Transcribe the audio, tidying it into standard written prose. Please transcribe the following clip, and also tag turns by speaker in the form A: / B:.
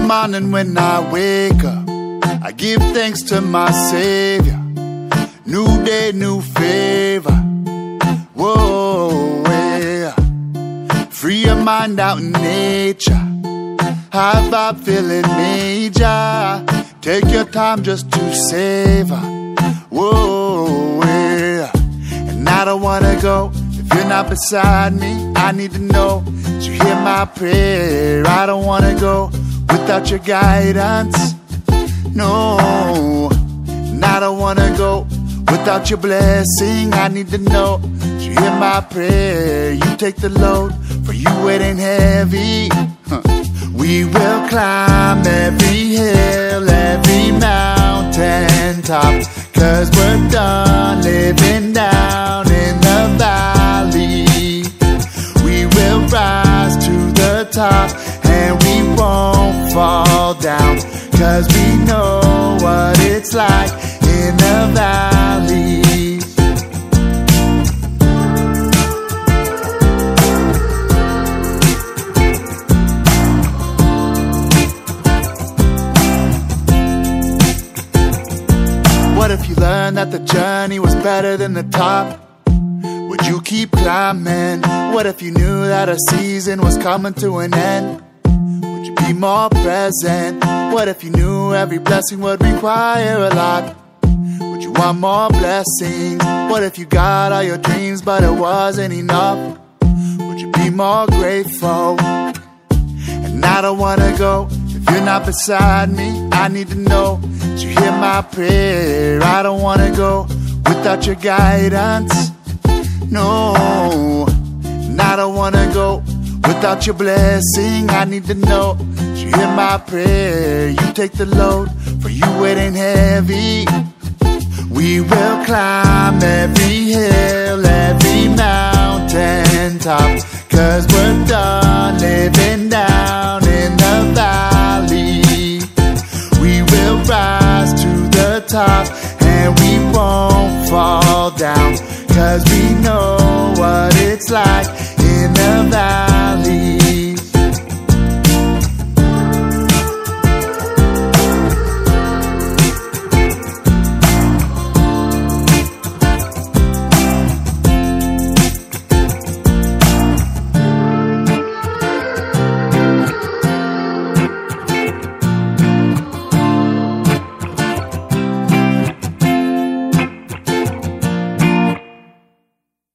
A: morning when I wake up, I give thanks to my Savior. New day, new favor. Whoa, yeah. Free your mind out in nature. High vibe feeling major. Take your time just to savor. Whoa, yeah. And I don't wanna go if you're not beside me. I need to know that you hear my prayer. I don't wanna go without your guidance. No. And I don't wanna go without your blessing. I need to know that you hear my prayer. You take the load, for you it ain't heavy. We will climb every hill, every mountain top, 'cause we're done living down in the valley. We will rise to the top and we won't fall down, 'cause we know what it's like in the valley. What if you learned that the journey was better than the top? Would you keep climbing? What if you knew that a season was coming to an end? Would you be more present? What if you knew every blessing would require a lot? Would you want more blessings? What if you got all your dreams but it wasn't enough? Would you be more grateful? And I don't wanna go if you're not beside me. I need to know that you hear my prayer. I don't wanna go without your guidance. No. And I don't wanna go without your blessing. I need to know that you hear my prayer. You take the load, for you it ain't heavy. We will climb every hill, every mountain top, 'cause we're done living down in the valley. We will rise to the top and we won't fall down, 'cause we know what it's like in the valley.